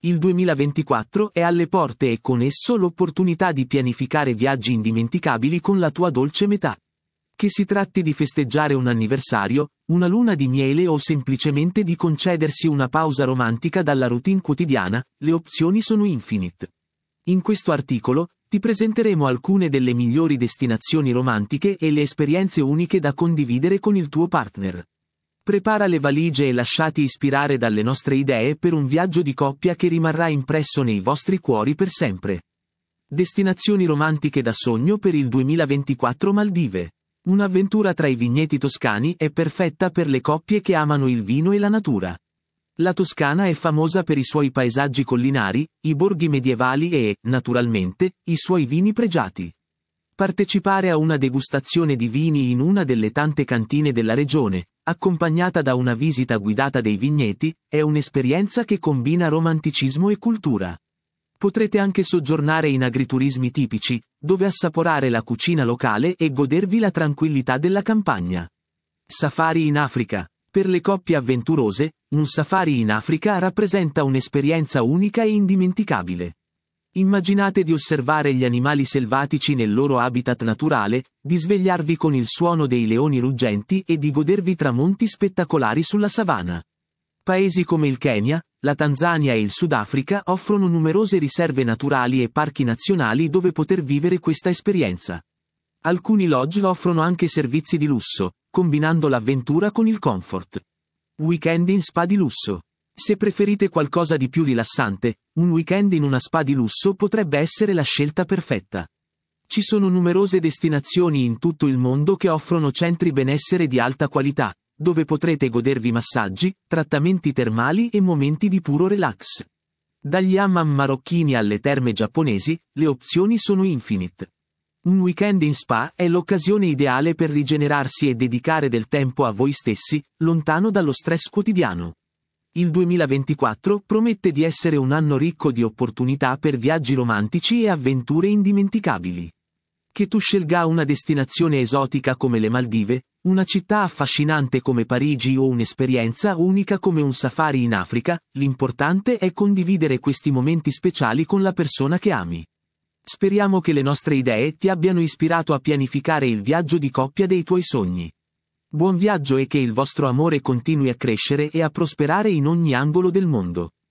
Il 2024 è alle porte e con esso l'opportunità di pianificare viaggi indimenticabili con la tua dolce metà. Che si tratti di festeggiare un anniversario, una luna di miele o semplicemente di concedersi una pausa romantica dalla routine quotidiana, le opzioni sono infinite. In questo articolo, ti presenteremo alcune delle migliori destinazioni romantiche e le esperienze uniche da condividere con il tuo partner. Prepara le valigie e lasciati ispirare dalle nostre idee per un viaggio di coppia che rimarrà impresso nei vostri cuori per sempre. Destinazioni romantiche da sogno per il 2024 Maldive. Un'avventura tra i vigneti toscani è perfetta per le coppie che amano il vino e la natura. La Toscana è famosa per i suoi paesaggi collinari, i borghi medievali e, naturalmente, i suoi vini pregiati. Partecipare a una degustazione di vini in una delle tante cantine della regione, accompagnata da una visita guidata dei vigneti, è un'esperienza che combina romanticismo e cultura. Potrete anche soggiornare in agriturismi tipici, dove assaporare la cucina locale e godervi la tranquillità della campagna. Safari in Africa. Per le coppie avventurose, un safari in Africa rappresenta un'esperienza unica e indimenticabile. Immaginate di osservare gli animali selvatici nel loro habitat naturale, di svegliarvi con il suono dei leoni ruggenti e di godervi tramonti spettacolari sulla savana. Paesi come il Kenya, la Tanzania e il Sudafrica offrono numerose riserve naturali e parchi nazionali dove poter vivere questa esperienza. Alcuni lodge offrono anche servizi di lusso, combinando l'avventura con il comfort. Weekend in spa di lusso. Se preferite qualcosa di più rilassante, un weekend in una spa di lusso potrebbe essere la scelta perfetta. Ci sono numerose destinazioni in tutto il mondo che offrono centri benessere di alta qualità, dove potrete godervi massaggi, trattamenti termali e momenti di puro relax. Dagli hammam marocchini alle terme giapponesi, le opzioni sono infinite. Un weekend in spa è l'occasione ideale per rigenerarsi e dedicare del tempo a voi stessi, lontano dallo stress quotidiano. Il 2024 promette di essere un anno ricco di opportunità per viaggi romantici e avventure indimenticabili. Che tu scelga una destinazione esotica come le Maldive, una città affascinante come Parigi o un'esperienza unica come un safari in Africa, l'importante è condividere questi momenti speciali con la persona che ami. Speriamo che le nostre idee ti abbiano ispirato a pianificare il viaggio di coppia dei tuoi sogni. Buon viaggio e che il vostro amore continui a crescere e a prosperare in ogni angolo del mondo.